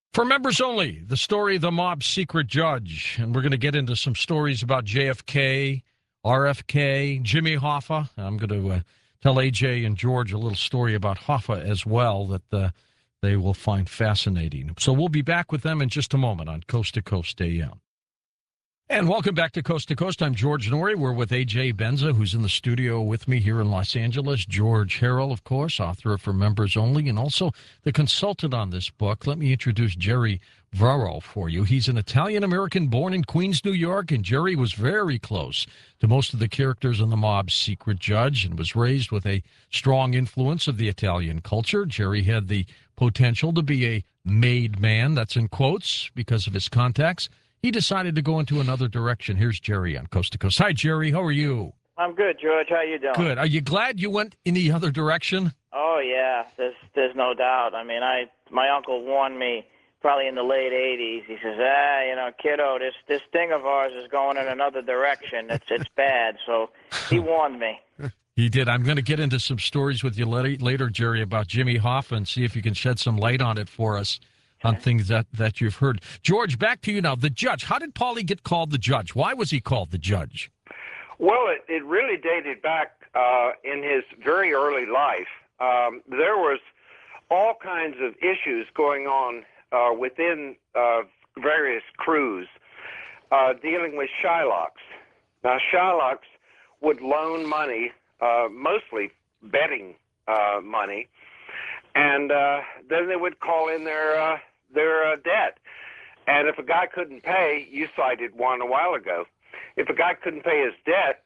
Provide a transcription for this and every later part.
For members only, the story of the mob's secret judge. And we're going to get into some stories about JFK, RFK, Jimmy Hoffa. I'm going to tell AJ and George a little story about Hoffa as well that they will find fascinating. So we'll be back with them in just a moment on Coast to Coast AM. And welcome back to Coast. I'm George Norrie. We're with A.J. Benza, who's in the studio with me here in Los Angeles. George Harrell, of course, author of For Members Only, and also the consultant on this book. Let me introduce Jerry Varro for you. He's an Italian-American born in Queens, New York, and Jerry was very close to most of the characters in the mob's secret judge and was raised with a strong influence of the Italian culture. Jerry had the potential to be a made man, that's in quotes, because of his contacts. He decided to go into another direction. Here's Jerry on Coast to Coast. Hi, Jerry. How are you? I'm good, George. How you doing? Good. Are you glad you went in the other direction? Oh yeah, there's no doubt. I mean, my uncle warned me probably in the late '80s. He says, kiddo, this thing of ours is going in another direction. It's bad. So he warned me. He did. I'm going to get into some stories with you later, Jerry, about Jimmy Hoffa and see if you can shed some light on it for us. On things that you've heard. George, back to you now. The judge. How did Paulie get called the judge? Why was he called the judge? Well, it really dated back in his very early life. There was all kinds of issues going on within various crews dealing with Shylocks. Now, Shylocks would loan money, mostly betting money, and then they would call in their debt. And if a guy couldn't pay, you cited one a while ago. If a guy couldn't pay his debt,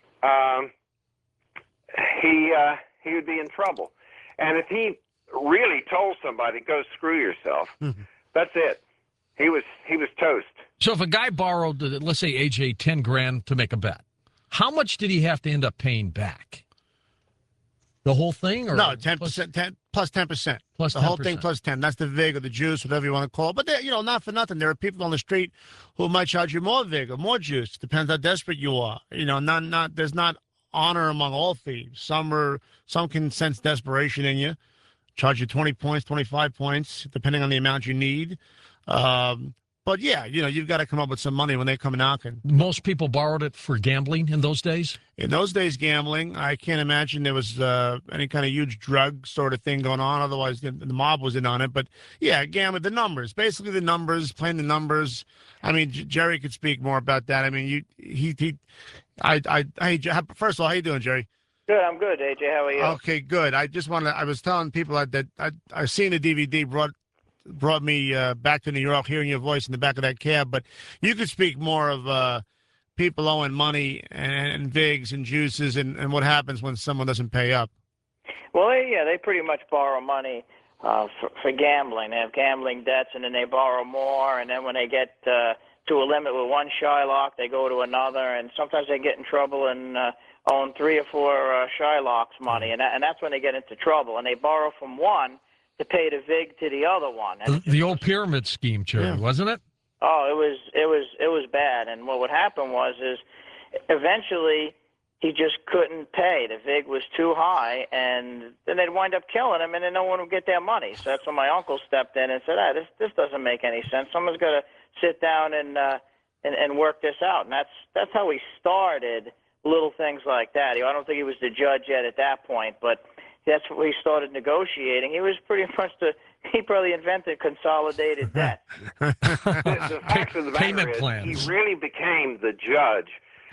he would be in trouble. And if he really told somebody, "Go screw yourself," that's it. He was toast. So if a guy borrowed, let's say AJ, 10 grand to make a bet, how much did he have to end up paying back? The whole thing? Or no, 10%, plus 10%. Plus 10%. The whole thing plus 10. That's the VIG or the juice, whatever you want to call it. But, not for nothing. There are people on the street who might charge you more VIG or more juice. Depends how desperate you are. There's not honor among all thieves. Some can sense desperation in you, charge you 20 points, 25 points, depending on the amount you need. But, yeah, you've got to come up with some money when they come knocking. Most people borrowed it for gambling in those days? In those days, gambling. I can't imagine there was any kind of huge drug sort of thing going on. Otherwise, the mob was in on it. But, yeah, gambling, the numbers. Basically, the numbers, playing the numbers. I mean, Jerry could speak more about that. I mean, first of all, how you doing, Jerry? Good. I'm good, AJ. How are you? Okay, good. I was telling people that I seen the DVD brought me back to New York, hearing your voice in the back of that cab. But you could speak more of people owing money and VIGs and juices and what happens when someone doesn't pay up. Well, they pretty much borrow money for gambling. They have gambling debts, and then they borrow more. And then when they get to a limit with one Shylock, they go to another. And sometimes they get in trouble and own 3 or 4 Shylocks money. And that's when they get into trouble. And they borrow from one to pay the VIG to the other one. The old pyramid scheme, Jerry, wasn't it? Oh, it was bad. And what would happen is eventually he just couldn't pay. The VIG was too high, and then they'd wind up killing him, and then no one would get their money. So that's when my uncle stepped in and said, this doesn't make any sense. Someone's got to sit down and work this out. And that's how he started little things like that. I don't think he was the judge yet at that point, but that's when he started negotiating. He was pretty much he probably invented consolidated debt. The fact of the matter is, plans. He really became the judge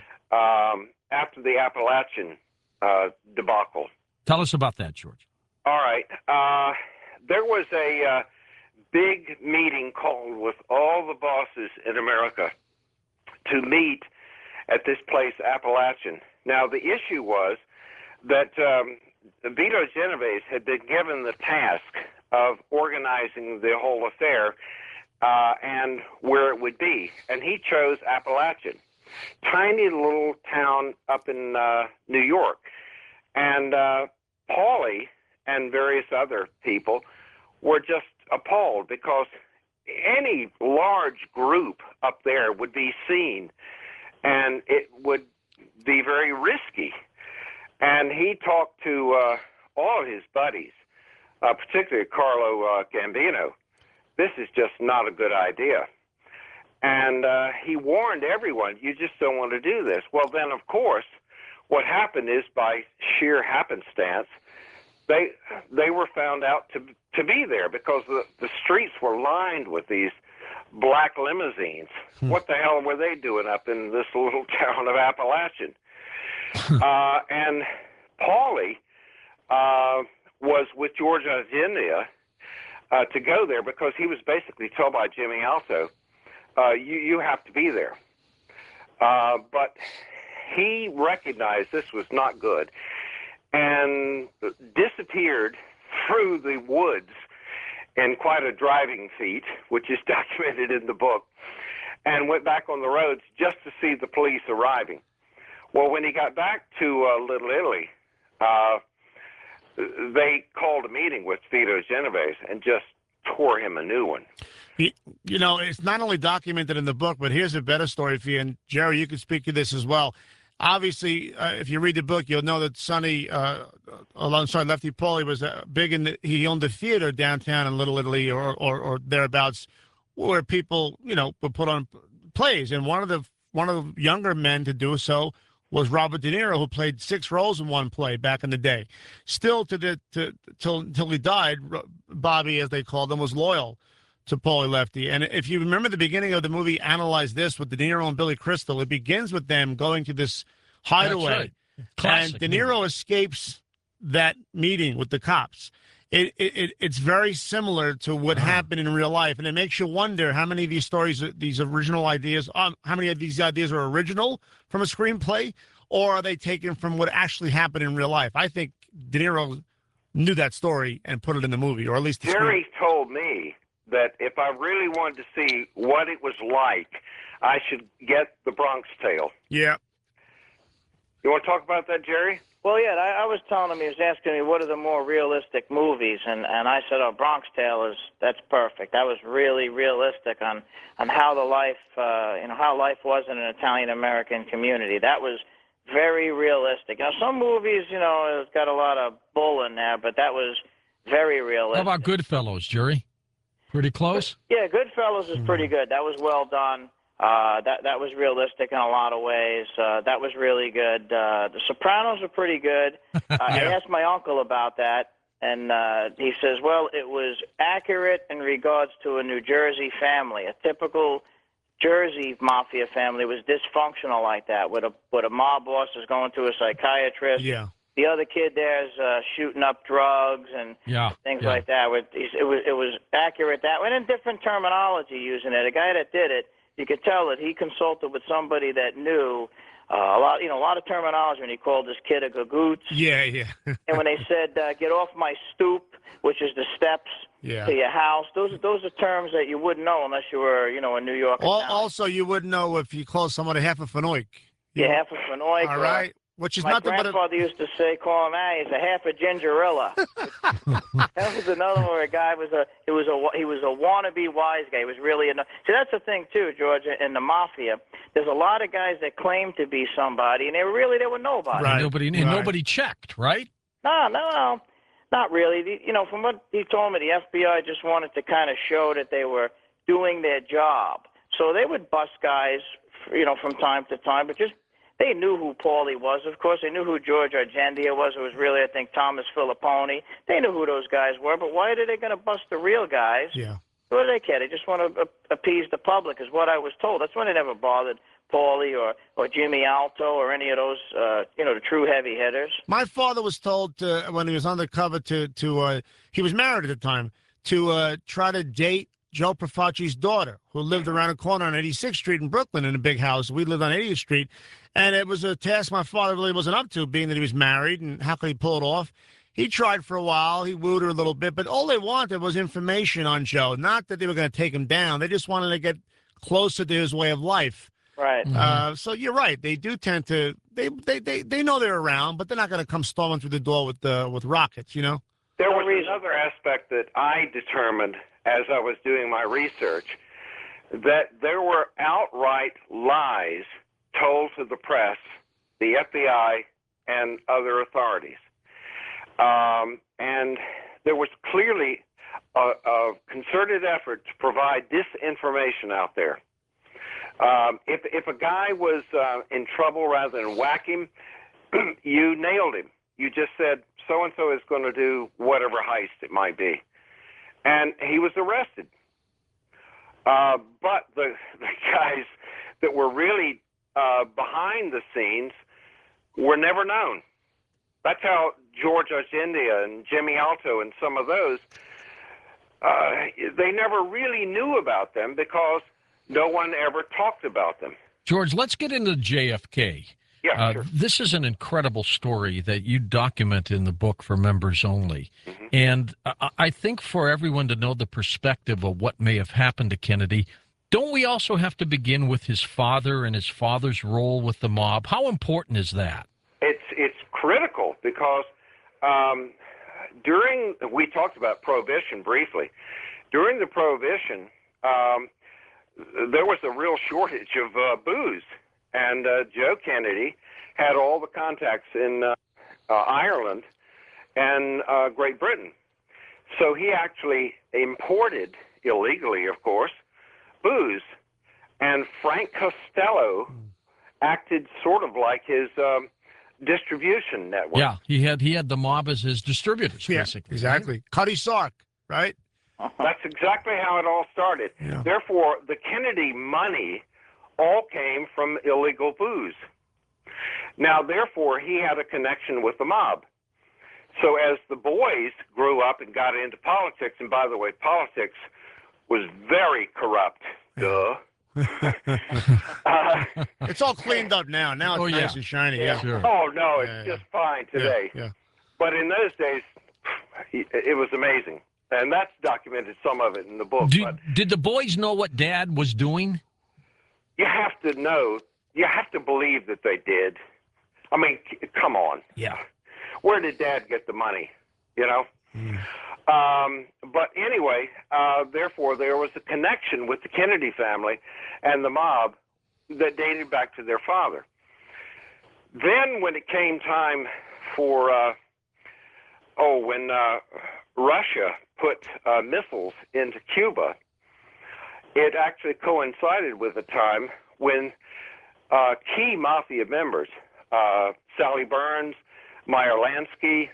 after the Appalachian debacle. Tell us about that, George. All right. There was a big meeting called with all the bosses in America to meet at this place, Appalachian. Now, the issue was that Vito Genovese had been given the task of organizing the whole affair and where it would be. And he chose Appalachian, tiny little town up in New York. And Paulie and various other people were just appalled because any large group up there would be seen, and it would be very risky. And he talked to all of his buddies, particularly Carlo Gambino, this is just not a good idea. And he warned everyone, you just don't want to do this. Well, then, of course, what happened is by sheer happenstance, they were found out to be there because the streets were lined with these black limousines. What the hell were they doing up in this little town of Appalachian? And Paulie was with George Argendia to go there because he was basically told by Jimmy Alto, you have to be there. But he recognized this was not good and disappeared through the woods in quite a driving feat, which is documented in the book, and went back on the roads just to see the police arriving. Well, when he got back to Little Italy, they called a meeting with Vito Genovese and just tore him a new one. You know, it's not only documented in the book, but here's a better story for you. And Jerry, you can speak to this as well. Obviously, if you read the book, you'll know that Sonny, alongside Lefty Paulie, was big he owned a theater downtown in Little Italy or thereabouts, where people, you know, would put on plays. And one of the younger men to do so was Robert De Niro, who played 6 roles in one play back in the day. Still till he died, Bobby, as they called him, was loyal to Paulie Lefty. And if you remember the beginning of the movie Analyze This with De Niro and Billy Crystal, it begins with them going to this hideaway. That's right. And De Niro escapes that meeting with the cops. It's very similar to what happened in real life. And it makes you wonder how many of these stories, these original ideas, how many of these ideas are original from a screenplay, or are they taken from what actually happened in real life? I think De Niro knew that story and put it in the movie, or at least the Jerry told me that if I really wanted to see what it was like, I should get The Bronx Tale. Yeah. You want to talk about that, Jerry? Well, yeah, I was telling him, he was asking me what are the more realistic movies, and I said, oh, Bronx Tale that's perfect. That was really realistic on how the life, how life was in an Italian-American community. That was very realistic. Now, some movies, it's got a lot of bull in there, but that was very realistic. How about Goodfellas, Jerry? Pretty close? Yeah, Goodfellas is pretty good. That was well done. That was realistic in a lot of ways. That was really good. The Sopranos are pretty good. I asked my uncle about that, and he says, well, it was accurate in regards to a New Jersey family. A typical Jersey mafia family was dysfunctional like that, with a mob boss is going to a psychiatrist. Yeah. The other kid there's shooting up drugs and things like that. It was accurate that way, and in different terminology using it. A guy that did it, you could tell that he consulted with somebody that knew a lot of terminology when he called this kid a gagoots. Yeah, yeah. And when they said, get off my stoop, which is the steps to your house, those are terms that you wouldn't know unless you were, a New Yorker. Also, you wouldn't know if you called somebody half a Fenoik. Yeah, half a Fenoik. All right. Which is my nothing but grandfather used to say, call him he's a half a gingerilla. That was another one where a guy he was a wannabe wise guy. He was really see, that's the thing too, George. In the mafia, there's a lot of guys that claim to be somebody, and they were nobody. Right. Nobody checked, right? No, not really. From what he told me, the FBI just wanted to kind of show that they were doing their job. So they would bust guys, from time to time, but just. They knew who Paulie was, of course. They knew who George Argendia was. It was really, I think, Thomas Filippone. They knew who those guys were, but why are they going to bust the real guys? Yeah. What do they care? They just want to appease the public, is what I was told. That's why they never bothered Paulie or Jimmy Alto or any of those, the true heavy hitters. My father was told when he was undercover he was married at the time, to try to date Joe Profaci's daughter, who lived around the corner on 86th Street in Brooklyn in a big house. We lived on 80th Street. And it was a task my father really wasn't up to, being that he was married, and how could he pull it off? He tried for a while. He wooed her a little bit, but all they wanted was information on Joe. Not that they were going to take him down. They just wanted to get closer to his way of life. Right. So you're right. They do tend to. They know they're around, but they're not going to come storming through the door with rockets. There was another aspect that I determined as I was doing my research, that there were outright lies told to the press, the FBI, and other authorities. And there was clearly a concerted effort to provide this information out there. If a guy was in trouble, rather than whack him, you nailed him. You just said, so-and-so is going to do whatever heist it might be. And he was arrested. But the guys that were really behind the scenes were never known. That's how George Argendia and Jimmy Alto and some of those, they never really knew about them because no one ever talked about them. George, let's get into JFK. Yeah, sure. This is an incredible story that you document in the book for members only. Mm-hmm. And I think for everyone to know the perspective of what may have happened to Kennedy, don't we also have to begin with his father and his father's role with the mob? How important is that? It's critical because we talked about Prohibition briefly. During the Prohibition, there was a real shortage of booze. And Joe Kennedy had all the contacts in Ireland and Great Britain. So he actually imported, illegally of course, booze. And Frank Costello acted sort of like his distribution network. Yeah, he had the mob as his distributors, basically. Exactly. Right? Cutty Sark, right? That's exactly how it all started. Yeah. Therefore, the Kennedy money all came from illegal booze. Now, therefore, he had a connection with the mob. So as the boys grew up and got into politics, and by the way, politics was very corrupt. Duh. It's all cleaned up now. Now it's nice and shiny. Yeah. Sure. Oh, no, it's just fine today. Yeah. But in those days, it was amazing. And that's documented, some of it in the book. Did the boys know what Dad was doing? You have to know. You have to believe that they did. I mean, come on. Yeah. Where did Dad get the money? You know? Mm. But anyway, therefore, there was a connection with the Kennedy family and the mob that dated back to their father. Then when it came time for, when Russia put missiles into Cuba, it actually coincided with a time when key mafia members, Sally Burns, Meyer Lansky,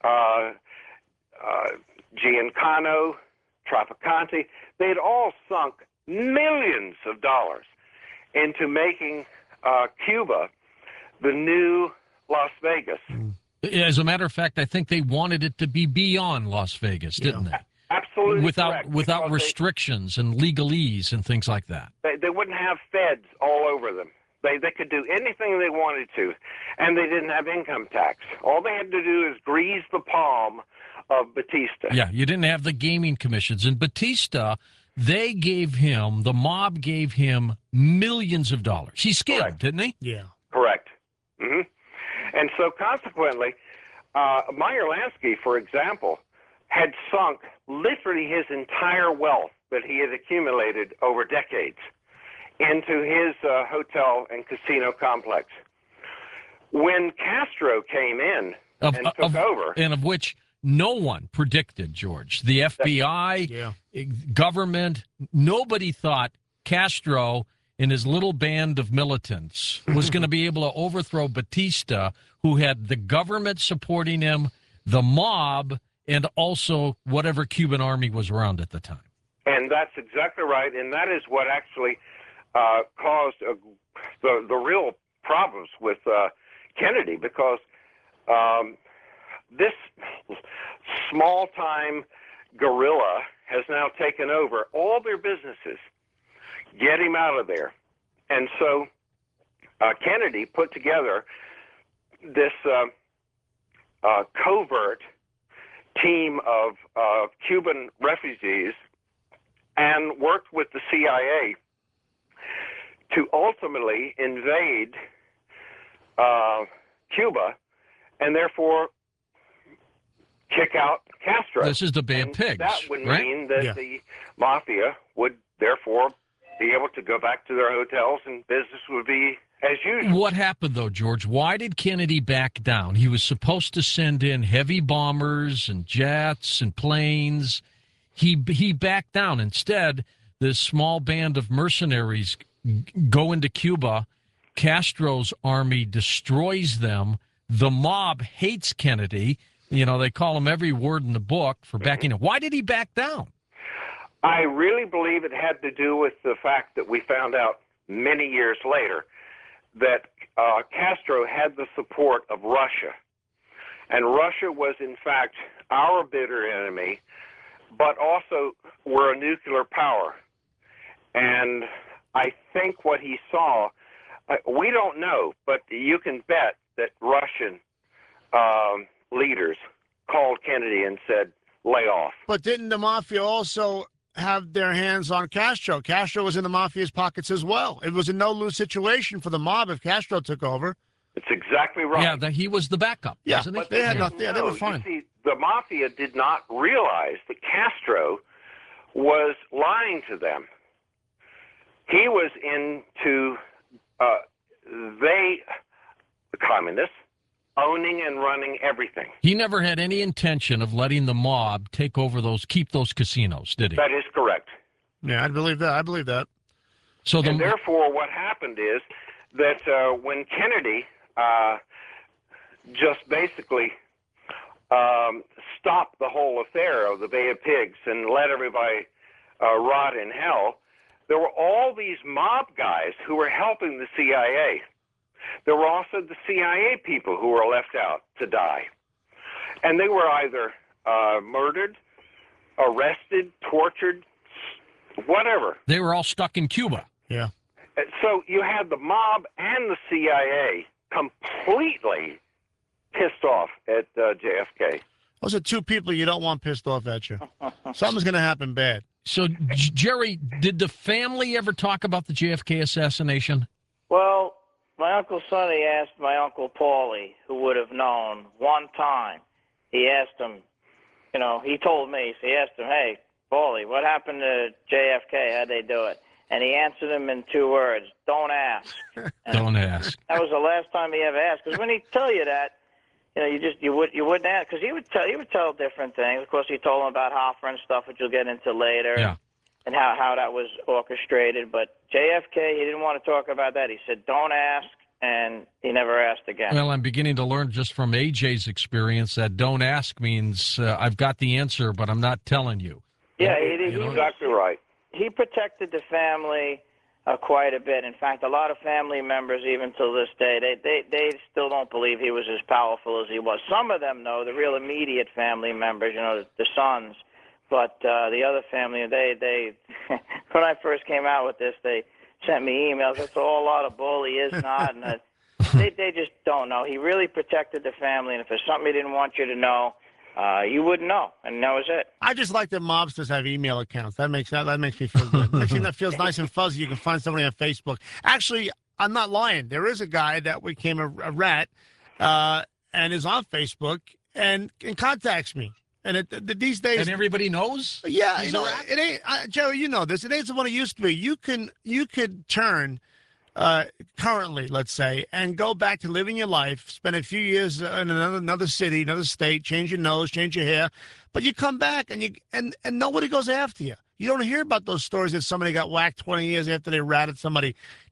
Giancano, Trafficante, they had all sunk millions of dollars into making Cuba the new Las Vegas. As a matter of fact, I think they wanted it to be beyond Las Vegas, didn't they? Absolutely without restrictions and legalese and things like that. They wouldn't have feds all over them. They could do anything they wanted to, and they didn't have income tax. All they had to do is grease the palm of Batista. Yeah, you didn't have the gaming commissions. And Batista, the mob gave him millions of dollars. He scammed, didn't he? Yeah. Correct. Mm-hmm. And so consequently, Meyer Lansky, for example, had sunk literally his entire wealth that he had accumulated over decades into his hotel and casino complex. When Castro came in and took over... And of which no one predicted, George. The FBI, government, nobody thought Castro and his little band of militants was going to be able to overthrow Batista, who had the government supporting him, the mob, and also whatever Cuban army was around at the time. And that's exactly right. And that is what actually caused the real problems with Kennedy, because this small-time guerrilla has now taken over all their businesses. Get him out of there. And so Kennedy put together this covert team of Cuban refugees and worked with the CIA to ultimately invade Cuba and therefore kick out Castro. This is the Bay of Pigs. That would mean that the mafia would therefore be able to go back to their hotels and business would be as usual. What happened, though, George? Why did Kennedy back down? He was supposed to send in heavy bombers and jets and planes. He backed down. Instead, this small band of mercenaries go into Cuba. Castro's army destroys them. The mob hates Kennedy. You know, they call him every word in the book for backing up. Why did he back down? I really believe it had to do with the fact that we found out many years later that Castro had the support of Russia. And Russia was, in fact, our bitter enemy, but also were a nuclear power. And I think what he saw, we don't know, but you can bet that Russian leaders called Kennedy and said, lay off. But didn't the mafia also have their hands on Castro? Castro was in the mafia's pockets as well. It was a no-lose situation for the mob if Castro took over. It's exactly right. Yeah, he was the backup. Yeah, wasn't he? but they had nothing. Yeah, they were fine. You see, the mafia did not realize that Castro was lying to them. He was into the communists, owning and running everything. He never had any intention of letting the mob take over keep those casinos, did he? That is correct. Yeah, I believe that. So And therefore, what happened is that when Kennedy just basically stopped the whole affair of the Bay of Pigs and let everybody rot in hell, there were all these mob guys who were helping the CIA. There were also the CIA people who were left out to die. And they were either murdered, arrested, tortured, whatever. they were all stuck in Cuba. Yeah. So you had the mob and the CIA completely pissed off at JFK. Those are two people you don't want pissed off at you. Something's going to happen bad. So, Jerry, did the family ever talk about the JFK assassination? Well, my Uncle Sonny asked my Uncle Paulie, who would have known, one time. He asked him, you know, he told me, so he asked him, hey, Paulie, what happened to JFK? How'd they do it? And he answered him in 2 words, don't ask. Don't ask. That was the last time he ever asked. Because when he tell you that, you know, you wouldn't ask. Because he would tell different things. Of course, he told him about Hoffer and stuff, which you'll get into later. Yeah. And how that was orchestrated. But JFK, he didn't want to talk about that. He said, don't ask, and he never asked again. Well, I'm beginning to learn just from AJ's experience that don't ask means I've got the answer, but I'm not telling you. Yeah, He's exactly right. He protected the family quite a bit. In fact, a lot of family members, even till this day, they still don't believe he was as powerful as he was. Some of them know, the real immediate family members, you know, the sons. But the other family, they when I first came out with this, they sent me emails. That's all a lot of bull. He is not. And they just don't know. He really protected the family. And if there's something he didn't want you to know, you wouldn't know. And that was it. I just like that mobsters have email accounts. That makes me feel good. Actually, that feels nice and fuzzy. You can find somebody on Facebook. Actually, I'm not lying. There is a guy that became a rat and is on Facebook and contacts me. And these days, And everybody knows? yeah, He's you know, a rat? it ain't. Jerry, you know this. It ain't what it used to be. You could turn currently, let's say, and go back to living your life, spend a few years in another city, another state, change your nose, change your hair, but you come back and nobody goes after you. You don't hear about those stories that somebody got whacked 20 years after they ratted somebody.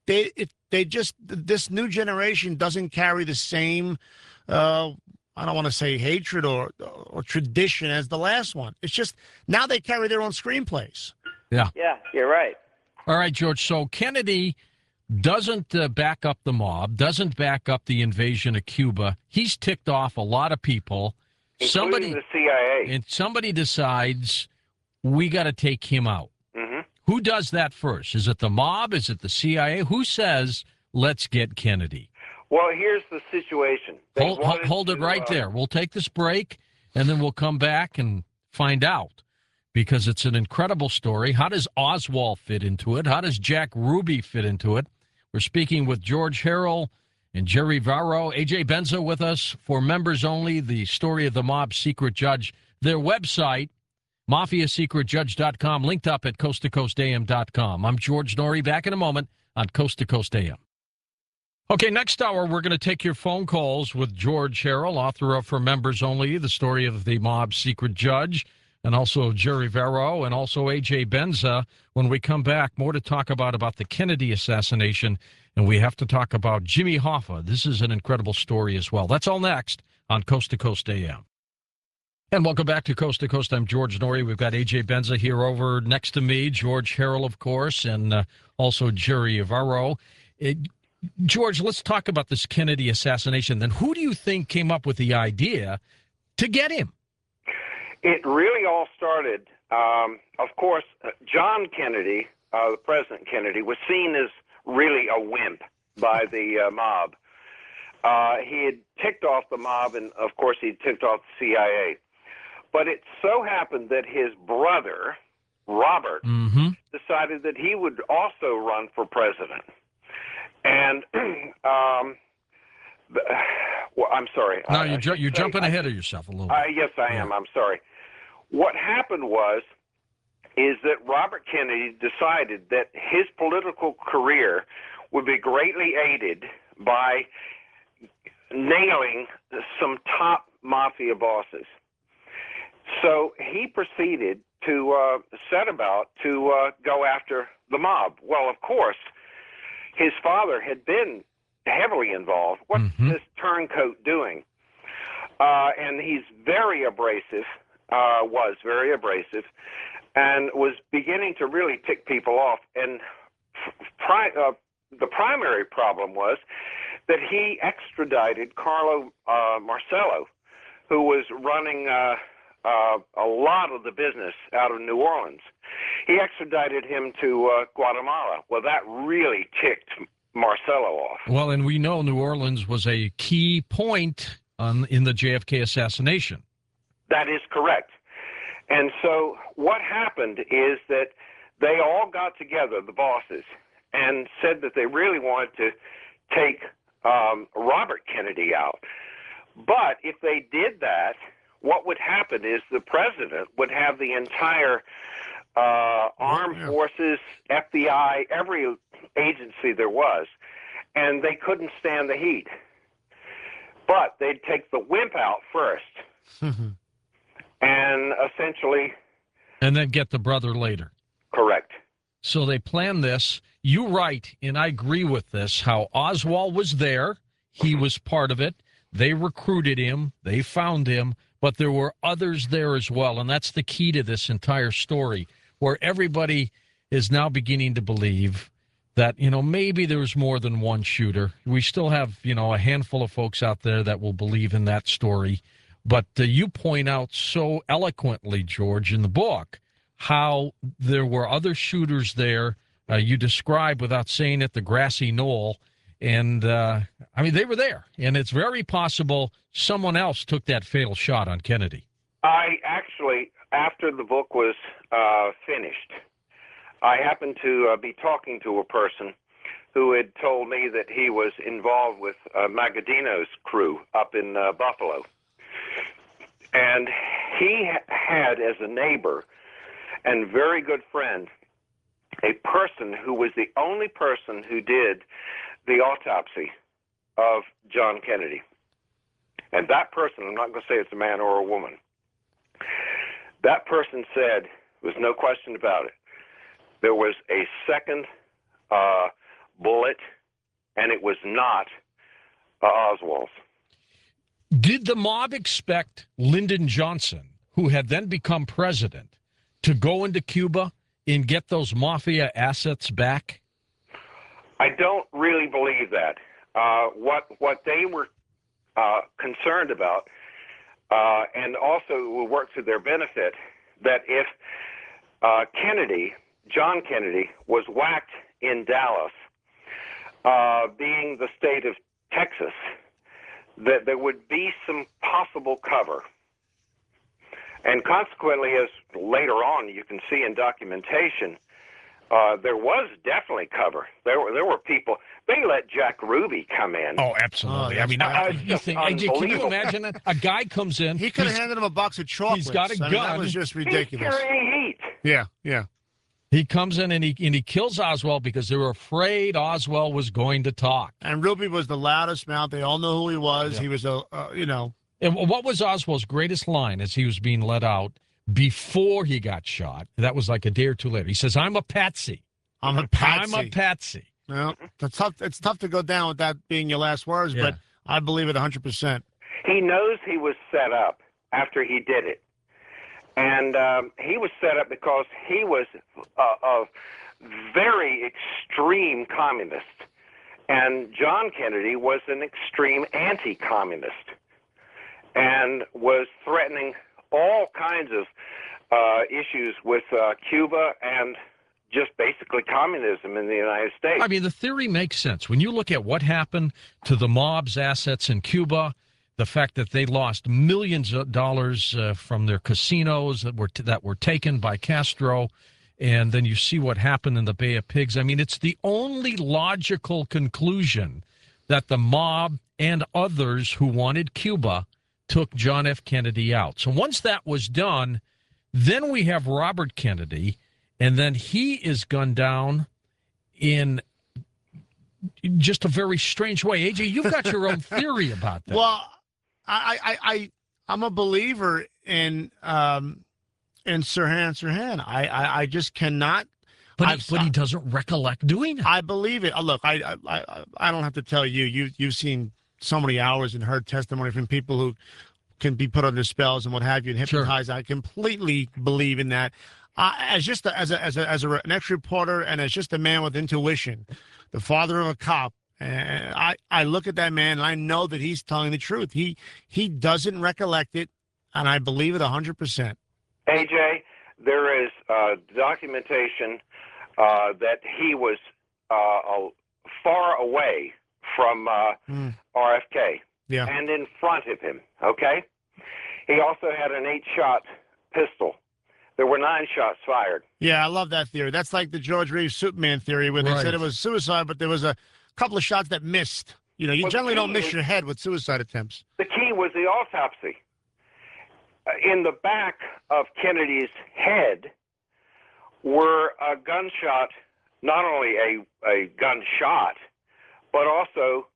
This new generation doesn't carry the same. I don't want to say hatred or tradition as the last one. It's just now they carry their own screenplays. Yeah. Yeah, you're right. All right, George. So Kennedy doesn't back up the mob, doesn't back up the invasion of Cuba. He's ticked off a lot of people. Including the CIA. And somebody decides we got to take him out. Mm-hmm. Who does that first? Is it the mob? Is it the CIA? Who says, let's get Kennedy? Well, here's the situation. Hold it right there. We'll take this break, and then we'll come back and find out, because it's an incredible story. How does Oswald fit into it? How does Jack Ruby fit into it? We're speaking with George Harrell and Jerry Varro. A.J. Benza with us for members only, the story of the mob secret judge. Their website, MafiaSecretJudge.com, linked up at CoastToCoastAM.com. I'm George Norrie, back in a moment on Coast to Coast AM. Okay, next hour, we're going to take your phone calls with George Harrell, author of For Members Only, the story of the mob secret judge. and also Jerry Vero, and also A.J. Benza. When we come back, more to talk about the Kennedy assassination, and we have to talk about Jimmy Hoffa. This is an incredible story as well. That's all next on Coast to Coast AM. And welcome back to Coast. I'm George Noory. We've got A.J. Benza here over next to me, George Harrell, of course, and also Jerry Vero. George, let's talk about this Kennedy assassination. Then who do you think came up with the idea to get him? It really all started, of course, John Kennedy, the President Kennedy, was seen as really a wimp by the mob. He had ticked off the mob, and, of course, he ticked off the CIA. But it so happened that his brother, Robert, decided that he would also run for president. And, well, I'm sorry. No, you're jumping ahead of yourself a little bit. Yes, I am. I'm sorry. What happened is that Robert Kennedy decided that his political career would be greatly aided by nailing some top mafia bosses. So he proceeded to set about to go after the mob. Well, of course, his father had been heavily involved. What's this turncoat doing? And he's very abrasive, was very abrasive, and was beginning to really tick people off. And the primary problem was that he extradited Carlo Marcello, who was running a lot of the business out of New Orleans. He extradited him to Guatemala. Well, that really ticked Marcello off. Well, and we know New Orleans was a key point in the JFK assassination. That is correct. And so what happened is that they all got together, the bosses, and said that they really wanted to take Robert Kennedy out. But if they did that, what would happen is the president would have the entire armed forces, FBI, every agency there was, and they couldn't stand the heat. But they'd take the wimp out first, and essentially... And then get the brother later. Correct. So they planned this. You write, and I agree with this, how Oswald was there. He was part of it. They recruited him. They found him. But there were others there as well, and that's the key to this entire story, where everybody is now beginning to believe that, maybe there was more than one shooter. We still have, a handful of folks out there that will believe in that story. But you point out so eloquently, George, in the book, how there were other shooters there. You describe, without saying it, the grassy knoll. And, they were there. And it's very possible someone else took that fatal shot on Kennedy. I actually, after the book was finished, I happened to be talking to a person who had told me that he was involved with Magadino's crew up in Buffalo. And he had as a neighbor and very good friend a person who was the only person who did the autopsy of John Kennedy. And that person, I'm not going to say it's a man or a woman, that person said, there was no question about it, there was a second bullet, and it was not Oswald's. Did the mob expect Lyndon Johnson, who had then become president, to go into Cuba and get those mafia assets back? I don't really believe that. What they were concerned about, and also will work to their benefit, that if John Kennedy, was whacked in Dallas, being the state of Texas, that there would be some possible cover. And consequently, as later on you can see in documentation, there was definitely cover. There were people. They let Jack Ruby come in. Oh, absolutely. Can you imagine that? A guy comes in. He could have handed him a box of chocolates. He's got a gun. That was just ridiculous. He's carrying heat. Yeah. He comes in and he kills Oswald because they were afraid Oswald was going to talk. And Ruby was the loudest mouth. They all know who he was. Yeah. He was And what was Oswald's greatest line as he was being let out? before he got shot. That was like a day or two later. He says, I'm a patsy. I'm a patsy. I'm a patsy. Well, it's tough to go down with that being your last words, Yeah. but I believe it 100%. He knows he was set up after he did it. And he was set up because he was a very extreme communist. And John Kennedy was an extreme anti-communist and was threatening all kinds of issues with Cuba and just basically communism in the United States. I mean, the theory makes sense. When you look at what happened to the mob's assets in Cuba, the fact that they lost millions of dollars from their casinos that were taken by Castro, and then you see what happened in the Bay of Pigs. I mean, it's the only logical conclusion that the mob and others who wanted Cuba took John F. Kennedy out. So once that was done, then we have Robert Kennedy, and then he is gunned down in just a very strange way. AJ, you've got your own theory about that. Well, I'm a believer in Sirhan. I just cannot. But he doesn't recollect doing it. I believe it. Look, I don't have to tell you. You've seen so many hours and heard testimony from people who can be put under spells and what have you and hypnotized. Sure. I completely believe in that. As an ex-reporter and as just a man with intuition, the father of a cop, I look at that man and I know that he's telling the truth. He doesn't recollect it, and I believe it 100%. AJ, there is documentation that he was far away from RFK and in front of him, okay? He also had an 8-shot pistol. There were 9 shots fired. Yeah, I love that theory. That's like the George Reeves Superman theory where they said it was suicide, but there was a couple of shots that missed. You know, you generally don't miss your head with suicide attempts. The key was the autopsy. In the back of Kennedy's head were a gunshot, not only a gunshot, but also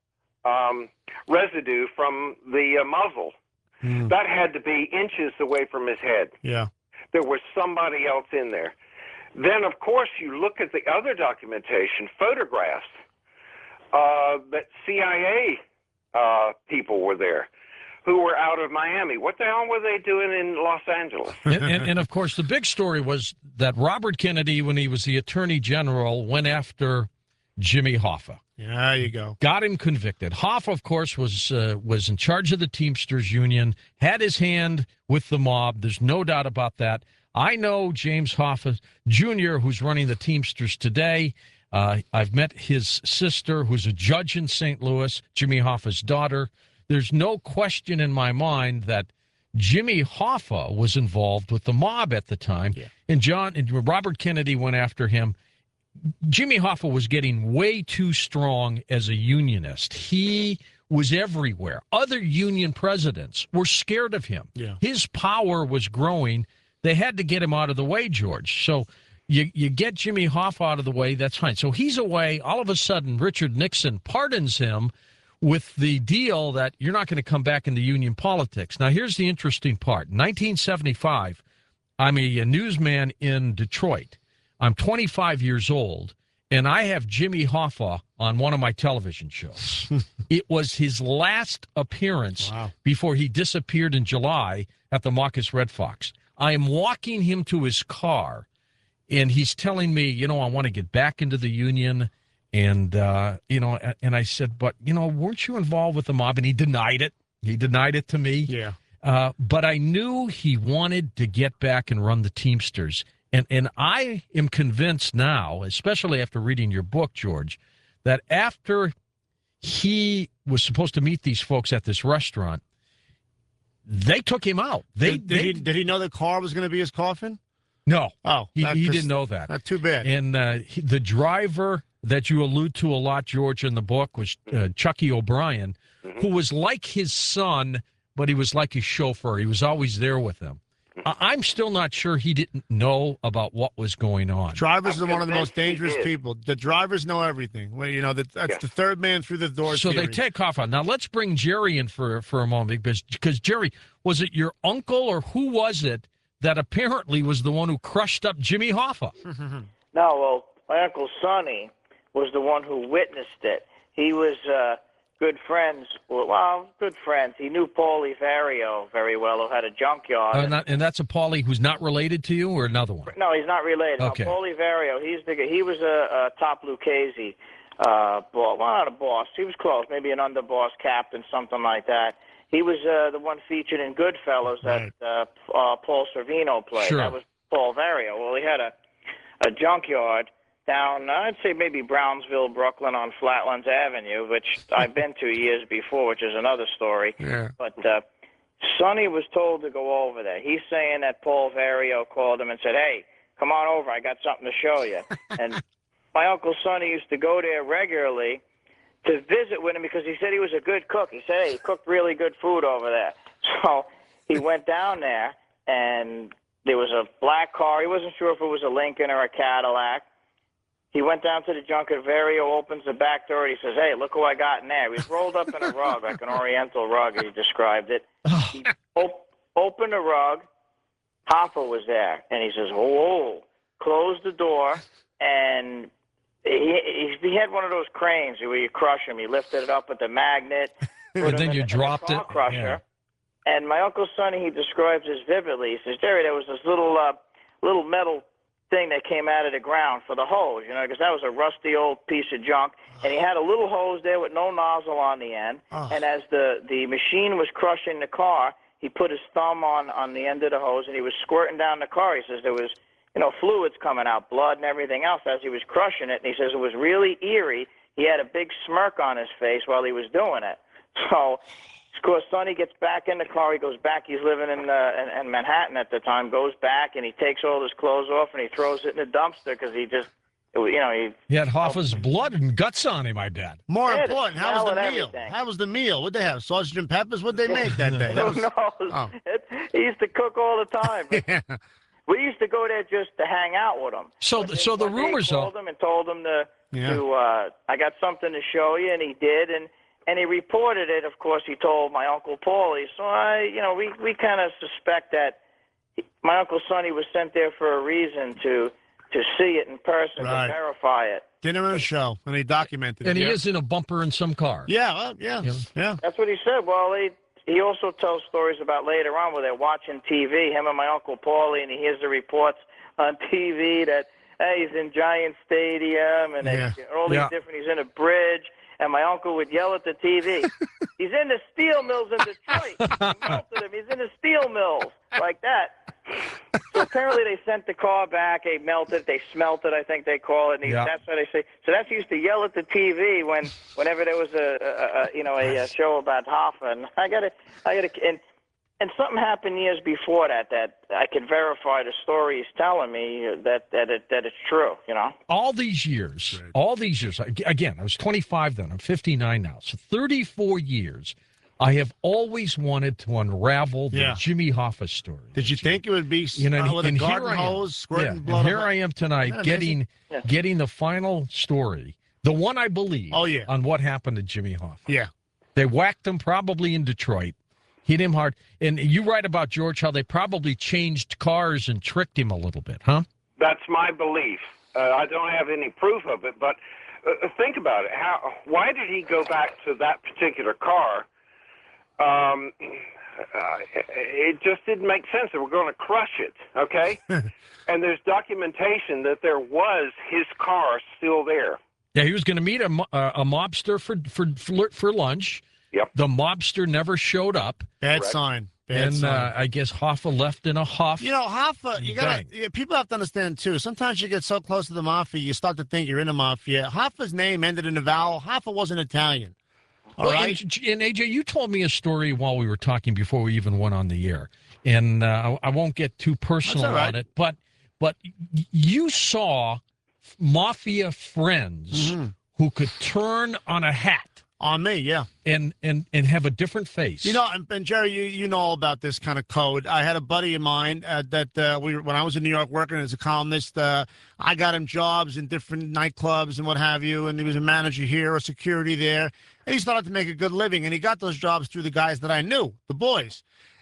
residue from the muzzle. That had to be inches away from his head. Yeah. There was somebody else in there. Then, of course, you look at the other documentation, photographs, that CIA people were there who were out of Miami. What the hell were they doing in Los Angeles? And of course, the big story was that Robert Kennedy, when he was the Attorney General, went after Jimmy Hoffa. Yeah, there you go. Got him convicted. Hoffa, of course, was in charge of the Teamsters Union, had his hand with the mob. There's no doubt about that. I know James Hoffa Jr., who's running the Teamsters today. I've met his sister, who's a judge in St. Louis, Jimmy Hoffa's daughter. There's no question in my mind that Jimmy Hoffa was involved with the mob at the time, and Robert Kennedy went after him. Jimmy Hoffa was getting way too strong as a unionist. He was everywhere. Other union presidents were scared of him. Yeah. His power was growing. They had to get him out of the way, George. So you get Jimmy Hoffa out of the way, that's fine. So he's away. All of a sudden, Richard Nixon pardons him with the deal that you're not going to come back into union politics. Now, here's the interesting part. In 1975, I'm a newsman in Detroit. I'm 25 years old, and I have Jimmy Hoffa on one of my television shows. It was his last appearance before he disappeared in July at the Marcus Red Fox. I am walking him to his car, and he's telling me, I want to get back into the union. And, and I said, but, weren't you involved with the mob? And he denied it. He denied it to me. Yeah. But I knew he wanted to get back and run the Teamsters. And I am convinced now, especially after reading your book, George, that after he was supposed to meet these folks at this restaurant, they took him out. Did he know the car was going to be his coffin? No. Oh, he didn't know that. Not too bad. And the driver that you allude to a lot, George, in the book was Chucky O'Brien, who was like his son, but he was like his chauffeur. He was always there with him. I'm still not sure he didn't know about what was going on. Drivers are one of the most dangerous people. The drivers know everything. Well, that's the third man through the door. So they take off on. Now let's bring Jerry in for a moment because Jerry, was it your uncle or who was it that apparently was the one who crushed up Jimmy Hoffa. No, well, my Uncle Sonny was the one who witnessed it. He was good friends. Well, good friends. He knew Paulie Vario very well, who had a junkyard. And that's a Paulie who's not related to you, or another one? No, he's not related. Okay. No, Paulie Vario, he was a top Lucchese boss. Well, not a boss. He was close, maybe an underboss captain, something like that. He was the one featured in Goodfellas that Paul Sorvino played. Sure. That was Paul Vario. Well, he had a junkyard down, I'd say maybe Brownsville, Brooklyn on Flatlands Avenue, which I've been to years before, which is another story. Yeah. But Sonny was told to go over there. He's saying that Paul Vario called him and said, "Hey, come on over. I got something to show you." And my Uncle Sonny used to go there regularly to visit with him because he said he was a good cook. He said, "Hey, he cooked really good food over there." So he went down there, and there was a black car. He wasn't sure if it was a Lincoln or a Cadillac. He went down to the junket. Vario opens the back door, and he says, "Hey, look who I got in there." He was rolled up in a rug, like an Oriental rug, as he described it. He opened the rug. Hoffa was there, and he says, "Whoa," closed the door, and he had one of those cranes where you crush them. He lifted it up with the magnet. And then you dropped it. Crusher. Yeah. And my Uncle Sonny, he describes this vividly. He says, "Jerry, there was this little metal thing that came out of the ground for the hose, because that was a rusty old piece of junk. And he had a little hose there with no nozzle on the end. And as the machine was crushing the car, he put his thumb on the end of the hose, and he was squirting down the car. He says there was, fluids coming out, blood and everything else as he was crushing it. And he says it was really eerie. He had a big smirk on his face while he was doing it. So, of course, Sonny gets back in the car. He goes back. He's living in Manhattan at the time. Goes back, and he takes all his clothes off, and he throws it in the dumpster because he just, He had Hoffa's blood and guts on him, I bet. More Yeah, important, the how was smell the and meal? everything. How was the meal? What'd they have? Sausage and peppers? What'd they make that day? That Who was, knows? He used to cook all the time. yeah. We used to go there just to hang out with him. So the rumors called him and told him Yeah. I got something to show you, and he did, and he reported it. Of course, he told my Uncle Paulie. So we kind of suspect that my Uncle Sonny was sent there for a reason to see it in person, Right. to verify it. Dinner and a show, and they documented it. And he yeah. is in a bumper in some car. Yeah, well, yeah. That's what he said. Well, he also tells stories about later on where they're watching TV, him and my Uncle Paulie, and he hears the reports on TV that, hey, he's in Giant Stadium, and all these different, he's in a bridge, and my uncle would yell at the TV, "He's in the steel mills in Detroit." He melted him. He's in the steel mills, like that. So apparently they sent the car back. They melted. They smelt it, I think they call it. And that's what they say. So that's he used to yell at the TV whenever there was a show about Hoffa. And I got and something happened years before that I can verify the story he's telling me that it's true. All these years, again, I was 25 then. I'm 59 now. So 34 years. I have always wanted to unravel the Jimmy Hoffa story. Did you think it would be with a garden hose squirting blood? And here I am tonight getting the final story, the one I believe on what happened to Jimmy Hoffa. Yeah. They whacked him probably in Detroit, hit him hard. And you write about, George, how they probably changed cars and tricked him a little bit, huh? That's my belief. I don't have any proof of it, but think about it. Why did he go back to that particular car? It just didn't make sense. They were going to crush it, okay? And there's documentation that there was his car still there. Yeah, he was going to meet a mobster for lunch. Yep. The mobster never showed up. Bad sign. Bad sign. I guess Hoffa left in a huff. Hoffa, people have to understand, too. Sometimes you get so close to the mafia, you start to think you're in the mafia. Hoffa's name ended in a vowel. Hoffa wasn't Italian. All right. And AJ, you told me a story while we were talking before we even went on the air, and I won't get too personal on it, but you saw mafia friends who could turn on a hat. On me, yeah. And have a different face. And Jerry, you know all about this kind of code. I had a buddy of mine when I was in New York working as a columnist, I got him jobs in different nightclubs and what have you, and he was a manager here, a security there, and he started to make a good living, and he got those jobs through the guys that I knew, the boys.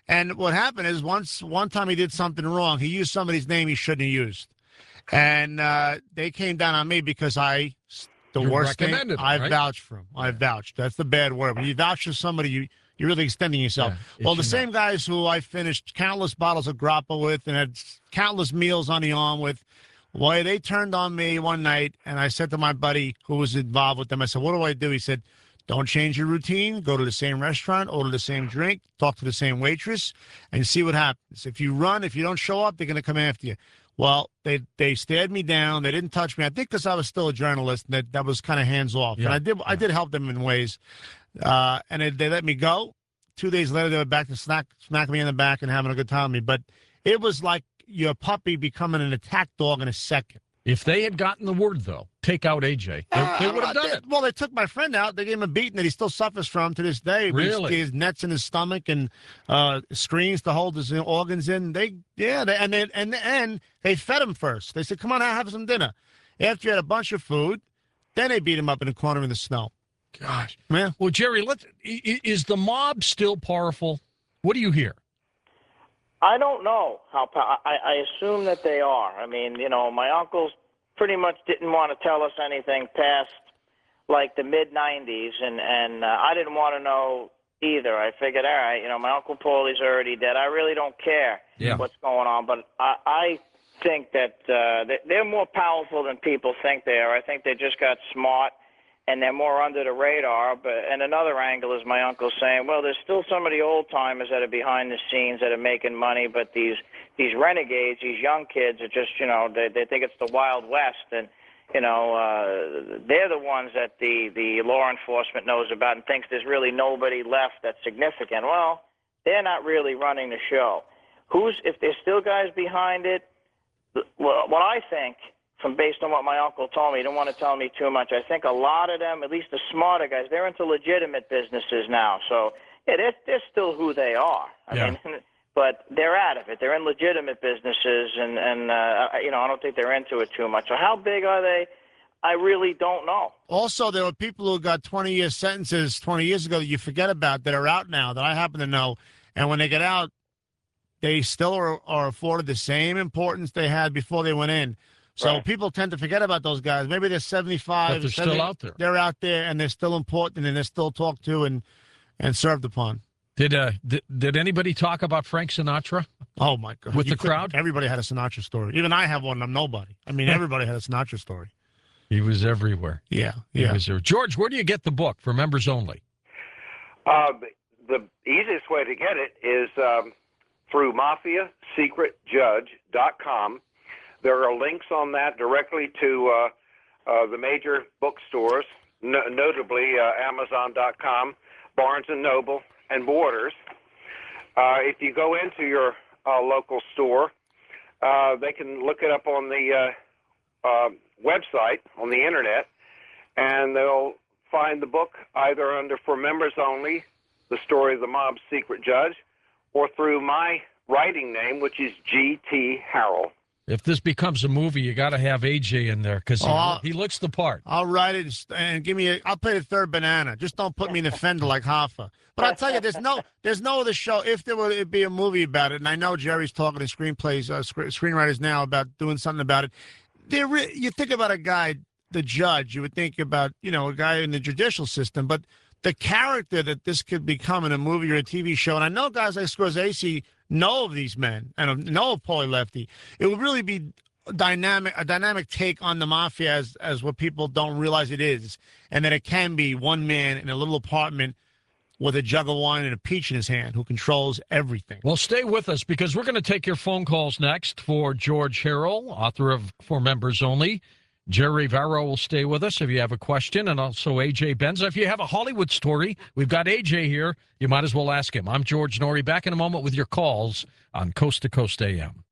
And what happened is one time he did something wrong. He used somebody's name he shouldn't have used. And they came down on me because the You worst thing, recommended him, I right? vouched for him. I vouched. That's the bad word. When you vouch for somebody, you're really extending yourself. Yeah, Well, the it's same guys who I finished countless bottles of grappa with and had countless meals on the arm with, why they turned on me one night, and I said to my buddy who was involved with them, I said, what do I do? He said, don't change your routine. Go to the same restaurant, order the same drink, talk to the same waitress, and see what happens. If you don't show up, they're going to come after you. Well, they stared me down. They didn't touch me. I think because I was still a journalist, that was kind of hands off. Yeah. And I did help them in ways. And they let me go. 2 days later, they were back to smacking me in the back and having a good time with me. But it was like your puppy becoming an attack dog in a second. If they had gotten the word, though, take out AJ, they would have done it. Well, they took my friend out. They gave him a beating that he still suffers from to this day. Really? He has nets in his stomach and screens to hold his organs in. They fed him first. They said, "Come on, have some dinner." After he had a bunch of food, then they beat him up in the corner in the snow. Gosh. Yeah. Well, Jerry, is the mob still powerful? What do you hear? I don't know how. I assume that they are. I mean, my uncles pretty much didn't want to tell us anything past like the mid '90s, and I didn't want to know either. I figured, all right, my Uncle Paulie's already dead. I really don't care what's going on, but I think that they're more powerful than people think they are. I think they just got smart. And they're more under the radar. And another angle is my uncle saying, well, there's still some of the old timers that are behind the scenes that are making money, but these renegades, these young kids are just, they think it's the Wild West, and they're the ones that the law enforcement knows about and thinks there's really nobody left that's significant. Well, they're not really running the show. If there's still guys behind it? Well, what I think, based on what my uncle told me, he didn't want to tell me too much. I think a lot of them, at least the smarter guys, they're into legitimate businesses now. So, yeah, they're still who they are. I mean, but they're out of it. They're in legitimate businesses, and I don't think they're into it too much. So how big are they? I really don't know. Also, there were people who got 20-year sentences 20 years ago that you forget about that are out now that I happen to know. And when they get out, they still are afforded the same importance they had before they went in. So people tend to forget about those guys. Maybe they're 75. But they're still out there. They're out there, and they're still important, and they're still talked to and served upon. Did anybody talk about Frank Sinatra? Oh, my God. With the crowd? Everybody had a Sinatra story. Even I have one. I'm nobody. I mean, everybody had a Sinatra story. He was everywhere. Yeah. He was there. George, where do you get the book for members only? The easiest way to get it is through MafiaSecretJudge.com. There are links on that directly to the major bookstores, notably Amazon.com, Barnes & Noble, and Borders. If you go into your local store, they can look it up on the website, on the Internet, and they'll find the book either under For Members Only, The Story of the Mob's Secret Judge, or through my writing name, which is G.T. Harrell. If this becomes a movie, you got to have AJ in there because he looks the part. I'll write it and I'll play the third banana. Just don't put me in the fender like Hoffa. But I'll tell you, there's no other show. If there were to be a movie about it, and I know Jerry's talking to screenwriters now about doing something about it. You think about a guy, the judge, you would think about, a guy in the judicial system, but the character that this could become in a movie or a TV show, and I know guys like Scorsese know of these men and know of Paulie Lefty, it would really be a dynamic take on the mafia as what people don't realize it is, and that it can be one man in a little apartment with a jug of wine and a peach in his hand who controls everything. Well, stay with us because we're going to take your phone calls next for George Harrell, author of For Members Only. Jerry Varro will stay with us if you have a question, and also AJ Benza. If you have a Hollywood story, we've got AJ here. You might as well ask him. I'm George Norrie. Back in a moment with your calls on Coast to Coast AM.